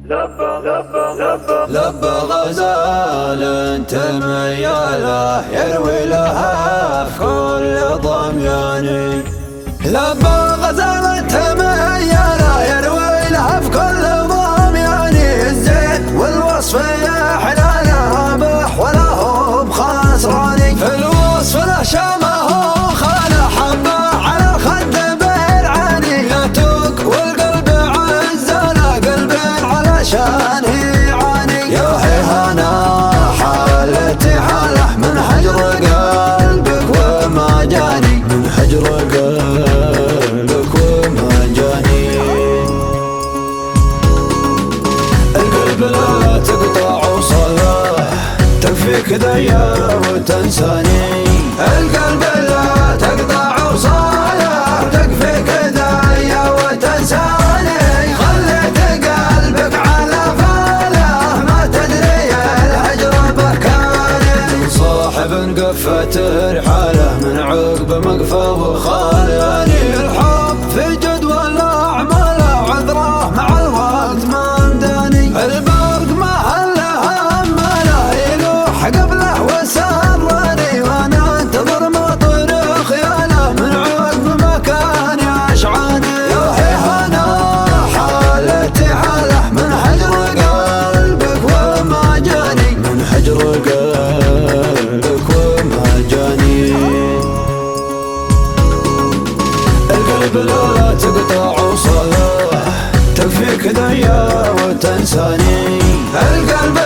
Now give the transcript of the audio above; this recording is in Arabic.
لب غزال تميله يروي لها في كل ضمياني. لب غزال تميله يروي لها في كل ضمياني. الزين والوصف يا حلاله بح ولا هو بخسراني. في الوصف له شامه خاله حبه على الخد بالعاني. ياتوك والقلب عزاله قلب علشان يعاني. يا هيهانا حالتي حاله من حجر قلبك وما جاني. من حجر قلبك وما جاني. القلب لا تقطع وصله تكفيك ذيا وتنساني. القلب لا تقطع وصله تكفيك ذيا وتنساني. خليت قلبك على فاله ما تدري الهجر بركاني. صاحب قفت رحاله من عقب مقفى وخالاني. الحب في جدول اعماله عذره مع الوقت ما مداني. البرق ما هله هماله يلوح قبله وسراني. وانا انتظر مطر خياله من عقب مكاني اشعاني. يا هيهانا حالتي حاله من حجر قلبك وما جاني. من حجر قلبك وما جاني. القلب لا تقطع وصله تكفيك ذيا وتنساني. القلب